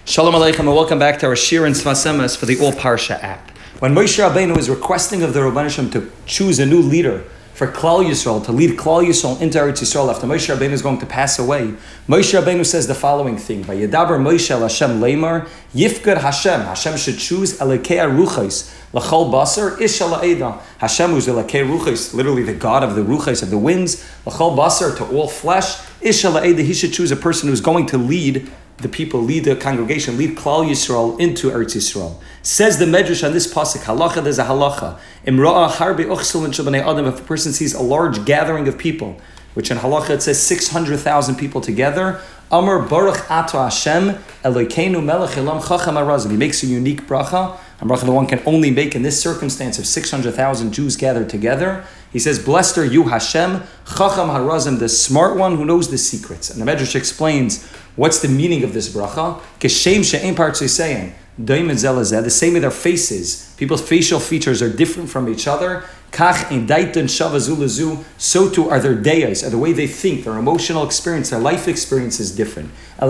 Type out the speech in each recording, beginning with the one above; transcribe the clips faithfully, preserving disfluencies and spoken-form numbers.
Shalom Aleichem and welcome back to our Shir and Sfas Emes for the All Parsha app. When Moshe Rabbeinu was requesting of the Rabban Shem to choose a new leader for Klal Yisrael, to lead Klal Yisrael into Eretz Yisrael after Moshe Rabbeinu is going to pass away, Moshe Rabbeinu says the following thing: Vayedaber Moshe el Hashem leimar, Yifkar Hashem, Hashem should choose Elekei Ruchos, L'chol Basar, Ish Eda. Hashem, who's Elekei Ruchos, literally the God of the Ruchos, of the winds, L'chol Basar, to all flesh, Ish Eda, he should choose a person who's going to lead the people, lead the congregation, lead Klal Yisrael into Eretz Yisrael. Says the Medrash on this pasuk, halacha, there's a halacha. Imra'a harbe ochselin shabnei adam, if a person sees a large gathering of people, which in halacha it says six hundred thousand people together, Amar Baruch Ato Hashem Elokeinu Melech Elam Chacham Harazim. He makes a unique bracha, a bracha that one can only make in this circumstance of six hundred thousand Jews gathered together. He says, "Blessed are you, Hashem, Chacham Harazim, the smart one who knows the secrets." And the Medrash explains what's the meaning of this bracha. Keshem she'ein partzei saying, the same with their faces. People's facial features are different from each other. Kach in daitan shavazu, so too are their dayas, are the way they think, their emotional experience, their life experience is different.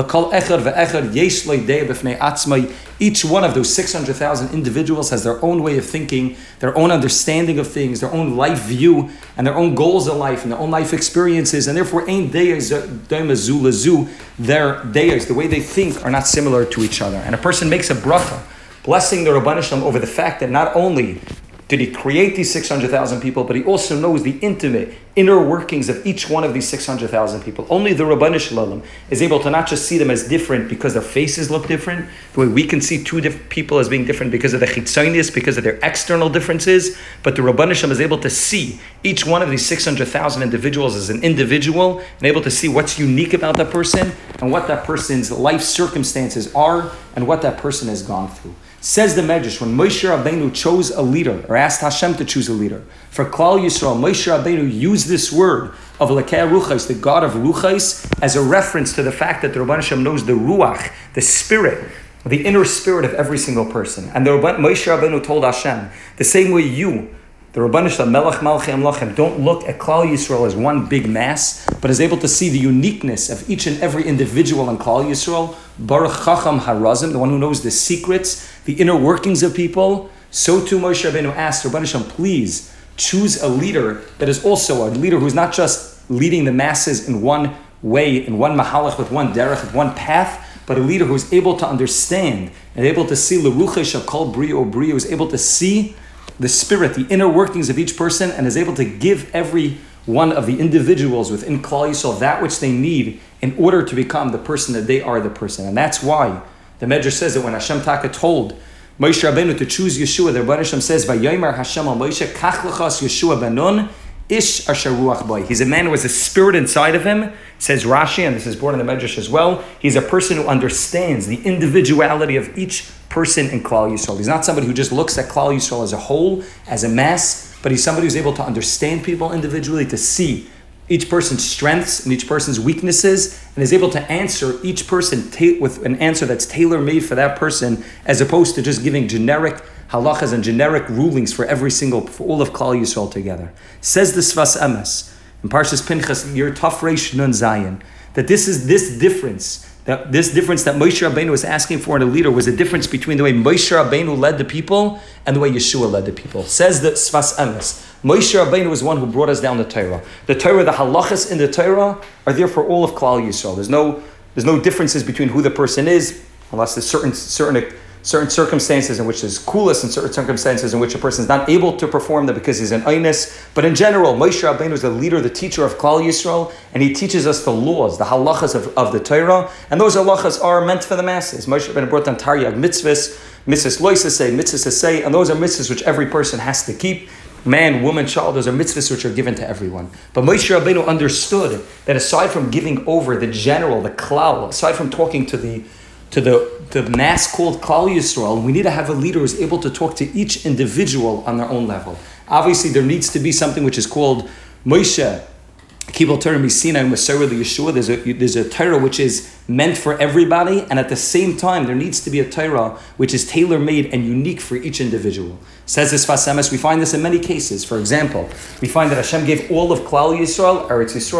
Each one of those six hundred thousand individuals has their own way of thinking, their own understanding of things, their own life view, and their own goals in life, and their own life experiences, and therefore ain't dayas daimazulazu, their dayas, the way they think, are not similar to each other. And a person makes a bracha, blessing the Rabban Shalom over the fact that not only did he create these six hundred thousand people, but he also knows the intimate, inner workings of each one of these six hundred thousand people. Only the Rabban Shalom is able to not just see them as different because their faces look different, the way we can see two different people as being different because of the chitzonius, because of their external differences, but the Rabban Shalom is able to see each one of these six hundred thousand individuals as an individual and able to see what's unique about that person and what that person's life circumstances are and what that person has gone through. Says the Medrash, when Moshe Rabbeinu chose a leader, or asked Hashem to choose a leader, for Klal Yisrael, Moshe Rabbeinu used this word of Elekei Ruchos, the God of Ruchos, as a reference to the fact that the Rabban Hashem knows the Ruach, the spirit, the inner spirit of every single person. And the Rabban, Moshe Rabbeinu told Hashem, the same way you, the Rabban Shalom, Melech Malchei Amlachim, don't look at Klal Yisrael as one big mass, but is able to see the uniqueness of each and every individual in Klal Yisrael. Baruch Chacham Harazim, the one who knows the secrets, the inner workings of people. So too Moshe Rabbeinu asked Rabban Shalom, please choose a leader that is also a leader who's not just leading the masses in one way, in one mahalach, with one derech, with one path, but a leader who's able to understand and able to see l'ruchei shakol brio brio, who's able to see the spirit, the inner workings of each person, and is able to give every one of the individuals within Klal Yisrael that which they need in order to become the person that they are the person. And that's why the Medrash says that when Hashem Taka told Moshe Rabbeinu to choose Yeshua, the Rebbe Hashem says, "Vayomer Hashem al Moshe, kach lechas Yeshua benun, ish asher ruach boy." He's a man who has a spirit inside of him, says Rashi, and this is brought in the Medrash as well. He's a person who understands the individuality of each person in Klal Yisrael. He's not somebody who just looks at Klal Yisrael as a whole, as a mass, but he's somebody who's able to understand people individually, to see each person's strengths and each person's weaknesses, and is able to answer each person ta- with an answer that's tailor-made for that person, as opposed to just giving generic halachas and generic rulings for every single, for all of Klal Yisrael together. Says the Sfas Emes in Parshas Pinchas, Yer Taf Reish Nun Zayin, that this is this difference, that this difference that Moshe Rabbeinu was asking for in a leader was a difference between the way Moshe Rabbeinu led the people and the way Yeshua led the people. Says the Sfas Emes, Moshe Rabbeinu was one who brought us down the Torah. The Torah, the halachas in the Torah are there for all of Klal Yisrael. There's no, there's no differences between who the person is, unless there's certain certain certain circumstances in which there's coolest and certain circumstances in which a person is not able to perform that because he's an Einus. But in general, Moshe Rabbeinu is the leader, the teacher of Klal Yisrael, and he teaches us the laws, the halachas of, of the Torah, and those halachas are meant for the masses. Moshe Rabbeinu brought down Taryag mitzvahs, mitzvahs loisasei, mitzvahs asei, and those are mitzvahs which every person has to keep. Man, woman, child, those are mitzvahs which are given to everyone. But Moshe Rabbeinu understood that aside from giving over the general, the klal, aside from talking to the to the, the mass called Klal Yisrael, we need to have a leader who's able to talk to each individual on their own level. Obviously, there needs to be something which is called Moshe Kibul Torah Misina and Masarah Yeshua. There's a there's a Torah which is meant for everybody, and at the same time, there needs to be a Torah which is tailor-made and unique for each individual. Says this Sfas Emes, we find this in many cases. For example, we find that Hashem gave all of Klal Yisrael Eretz Yisrael.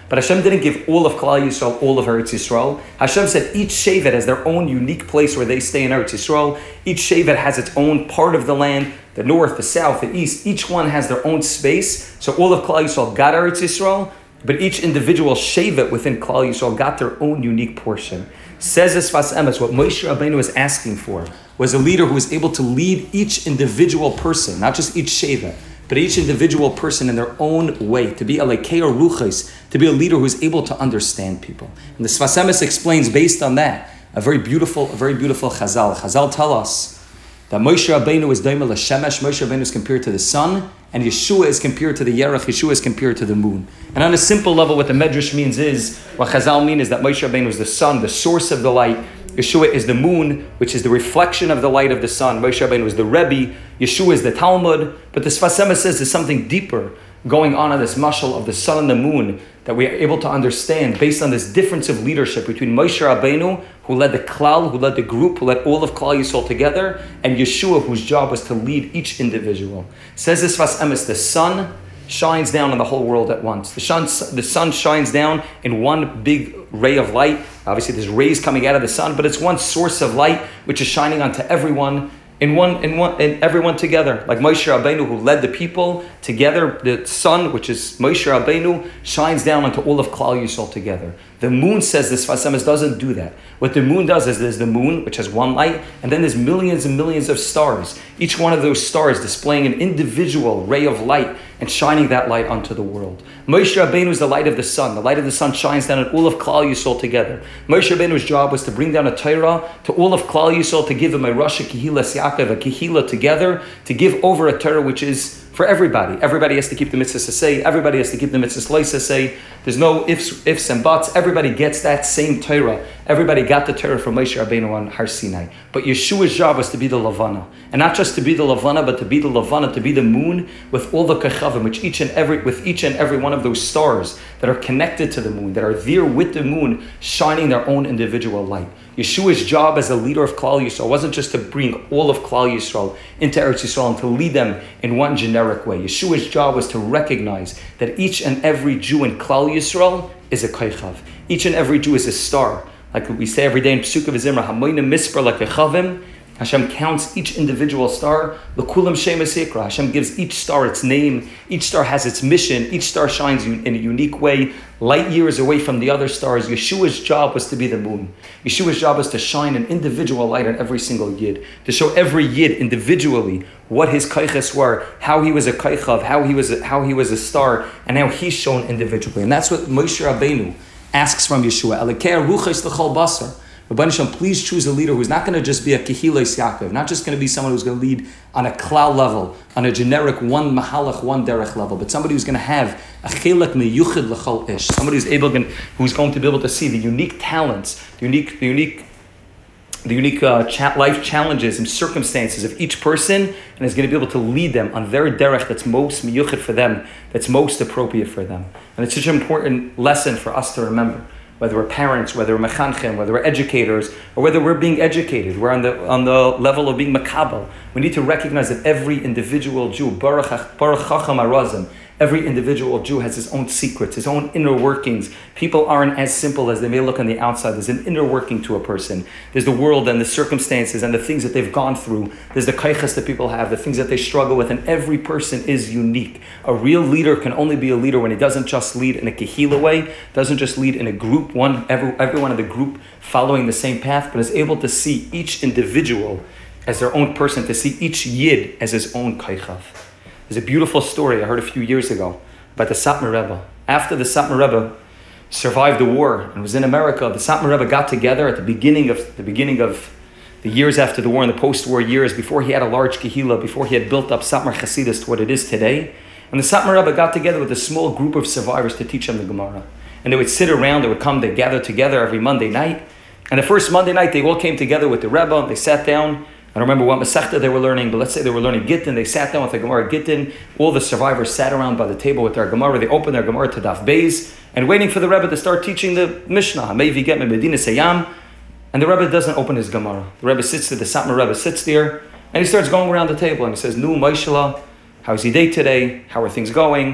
But Hashem didn't give all of Klal Yisrael all of Eretz Yisrael. Hashem said each Shevet has their own unique place where they stay in Eretz Yisrael. Each Shevet has its own part of the land, the north, the south, the east. Each one has their own space. So all of Klal Yisrael got Eretz Yisrael, but each individual Shevet within Klal Yisrael got their own unique portion. Says the Sfas Emes, what Moshe Rabbeinu was asking for was a leader who was able to lead each individual person, not just each Shevet, but each individual person in their own way, to be a lekeir ruchos, to be a leader who is able to understand people. And the Sfas Emes explains based on that a very beautiful, a very beautiful Chazal. Chazal tell us that Moshe Rabbeinu is daimel Shemesh. Moshe Rabbeinu is compared to the sun, and Yeshua is compared to the Yerach. Yeshua is compared to the moon. And on a simple level, what the Medrash means is, what Chazal mean is that Moshe Rabbeinu is the sun, the source of the light. Yeshua is the moon, which is the reflection of the light of the sun. Moshe Rabbeinu is the Rebbe. Yeshua is the Talmud. But the Sfas Emes says there's something deeper going on in this mashal of the sun and the moon that we are able to understand based on this difference of leadership between Moshe Rabbeinu, who led the klal, who led the group, who led all of Klal Yisrael together, and Yeshua, whose job was to lead each individual. Says this Sfas Emes, the sun shines down on the whole world at once. The sun, the sun shines down in one big ray of light. Obviously, there's rays coming out of the sun, but it's one source of light which is shining onto everyone. In one, in one, in everyone together, like Moshe Rabbeinu, who led the people together. The sun, which is Moshe Rabbeinu, shines down onto all of Klal Yisrael together. The moon, says this Sfas Emes, doesn't do that. What the moon does is there's the moon, which has one light, and then there's millions and millions of stars. Each one of those stars displaying an individual ray of light and shining that light onto the world. Moshe Rabbeinu is the light of the sun. The light of the sun shines down on all of Klal Yisrael together. Moshe Rabbeinu's job was to bring down a Torah to all of Klal Yisrael, to give them a Rosh Kehilas Yaakov, a Kehila together, to give over a Torah which is for everybody. Everybody has to keep the mitzvahs to say. Everybody has to keep the mitzvahs to say. There's no ifs, ifs and buts. Everybody gets that same Torah. Everybody got the Torah from Moshe Rabbeinu on Har Sinai. But Yeshua's job was to be the Levana, and not just to be the Levana, but to be the Levana, to be the moon with all the kechavim, which each and every with each and every one of those stars that are connected to the moon, that are there with the moon, shining their own individual light. Yeshua's job as a leader of Klal Yisrael wasn't just to bring all of Klal Yisrael into Eretz Yisrael and to lead them in one generic way. Yeshua's job was to recognize that each and every Jew in Klal Yisrael is a kochav. Each and every Jew is a star. Like we say every day in Pesukah V'Zimra, Hamoyne Mispar like Kechavim. Hashem counts each individual star. L'kulam shemes yikra. Hashem gives each star its name. Each star has its mission. Each star shines in a unique way, light years away from the other stars. Yeshua's job was to be the moon. Yeshua's job was to shine an individual light on every single yid, to show every yid individually what his kaiches were, how he was a kaichav, how he was a, how he was a star, and how he's shown individually. And that's what Moshe Rabbeinu asks from Yeshua. Alekei ruchos l'chol basar. Rabbeinu Shalom, please choose a leader who's not going to just be a Kehilas Yaakov, not just going to be someone who's going to lead on a klal level, on a generic one mahalach, one derech level, but somebody who's going to have a chilek meyuchid l'chol ish, somebody who's able, who's going to be able to see the unique talents, the unique, the unique, the unique uh, cha- life challenges and circumstances of each person, and is going to be able to lead them on their derech that's most meyuchid for them, that's most appropriate for them. And it's such an important lesson for us to remember. Whether we're parents, whether we're mechanchim, whether we're educators, or whether we're being educated, we're on the on the level of being makabel. We need to recognize that every individual Jew, baruch baruch chacham arazim, every individual Jew has his own secrets, his own inner workings. People aren't as simple as they may look on the outside. There's an inner working to a person. There's the world and the circumstances and the things that they've gone through. There's the kaiches that people have, the things that they struggle with, and every person is unique. A real leader can only be a leader when he doesn't just lead in a kehila way, doesn't just lead in a group, one every, everyone in the group following the same path, but is able to see each individual as their own person, to see each yid as his own kaichav. There's a beautiful story I heard a few years ago about the Satmar Rebbe. After the Satmar Rebbe survived the war and was in America, the Satmar Rebbe got together at the beginning of the beginning of the years after the war, in the post-war years, before he had a large kehila, before he had built up Satmar Hasidus to what it is today. And the Satmar Rebbe got together with a small group of survivors to teach them the Gemara. And they would sit around, they would come, they gather together every Monday night. And the first Monday night, they all came together with the Rebbe, and they sat down. I don't remember what Masechta they were learning, but let's say they were learning Gittin. They sat down with the Gemara Gittin. All the survivors sat around by the table with their Gemara. They opened their Gemara to Daf Beis and waiting for the Rebbe to start teaching the Mishnah. Maybe get me Medina Sayam. And the Rebbe doesn't open his Gemara. The Rebbe sits there, the Satmar Rebbe sits there, and he starts going around the table and he says, Nu, Maishala, how's your day today? How are things going?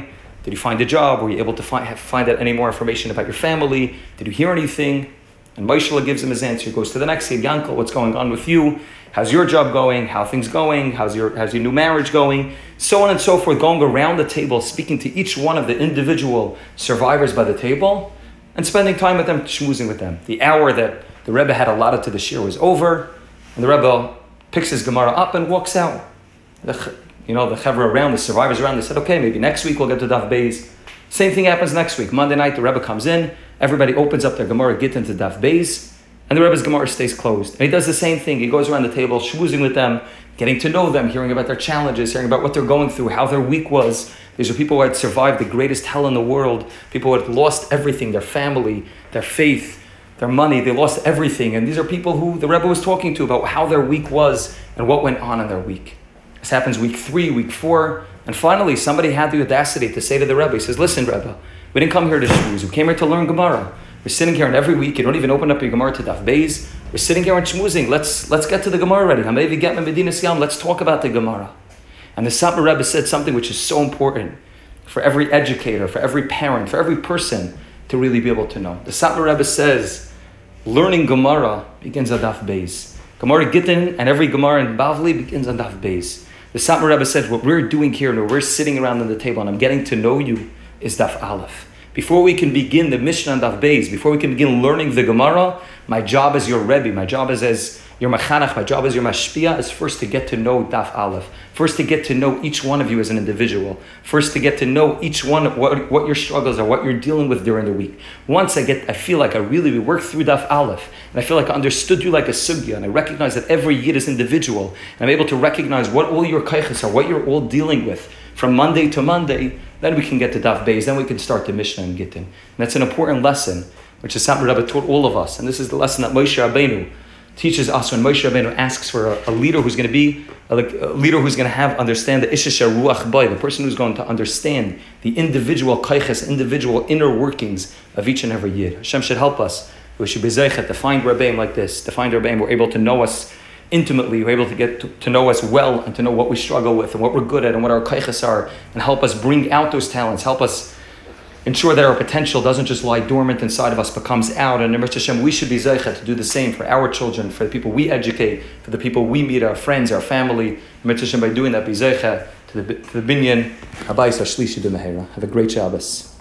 Did you find a job? Were you able to find, have, find out any more information about your family? Did you hear anything? And Moshe gives him his answer. He goes to the next kid, Yankel, what's going on with you? How's your job going? How are things going? How's your how's your new marriage going? So on and so forth, going around the table, speaking to each one of the individual survivors by the table, and spending time with them, schmoozing with them. The hour that the Rebbe had allotted to the shir was over, and the Rebbe picks his Gemara up and walks out. The, you know, the Chevra around, the survivors around, they said, okay, maybe next week we'll get to Daf Beis. Same thing happens next week. Monday night, the Rebbe comes in, everybody opens up their Gemara, get into Daf Beis, and the Rebbe's Gemara stays closed. And he does the same thing. He goes around the table, schmoozing with them, getting to know them, hearing about their challenges, hearing about what they're going through, how their week was. These are people who had survived the greatest hell in the world, people who had lost everything, their family, their faith, their money, they lost everything. And these are people who the Rebbe was talking to about how their week was and what went on in their week. This happens week three, week four, and finally somebody had the audacity to say to the Rebbe, he says, listen, Rebbe, we didn't come here to schmooze, we came here to learn Gemara. We're sitting here and every week, you don't even open up your Gemara to Daf Beis. We're sitting here and schmoozing. Let's let's get to the Gemara already. Hamevi get me Medina Siyam. Let's talk about the Gemara. And the Satmar Rebbe said something which is so important for every educator, for every parent, for every person to really be able to know. The Satmar Rebbe says, learning Gemara begins on Daf Beis. Gemara Gittin and every Gemara in Bavli begins on Daf Beis. The Satmar Rebbe said, what we're doing here, and we're sitting around on the table and I'm getting to know you, is Daf Aleph. Before we can begin the Mishnah and Daf Beis, before we can begin learning the Gemara, my job as your Rebbe, my job as, as your Machanach, my job as your Mashpia is first to get to know Daf Aleph. First to get to know each one of you as an individual. First to get to know each one, what, what your struggles are, what you're dealing with during the week. Once I get, I feel like I really worked through Daf Aleph, and I feel like I understood you like a sugya, and I recognize that every yid is individual, and I'm able to recognize what all your kaiches are, what you're all dealing with from Monday to Monday. Then we can get to Daf Beis, then we can start the Mishnah and Gittin. And that's an important lesson, which the Satmar Rebbe taught all of us. And this is the lesson that Moshe Rabbeinu teaches us when Moshe Rabbeinu asks for a, a leader who's going to be, a, a leader who's going to have, understand the Ishisha Ruach Bay, the person who's going to understand the individual kaiches, individual inner workings of each and every yid. Hashem should help us. We should be zeichet to find Rabbeim like this, to find Rabbeim we're able to know us intimately, we're able to get to, to know us well and to know what we struggle with and what we're good at and what our kaiches are, and help us bring out those talents, help us ensure that our potential doesn't just lie dormant inside of us but comes out. And in Hashem, we should be zeichet to do the same for our children, for the people we educate, for the people we meet, our friends, our family. In Hashem, by doing that, be zeichet to the, to the binyan habayis hashlishi b'mehera. Have a great Shabbos.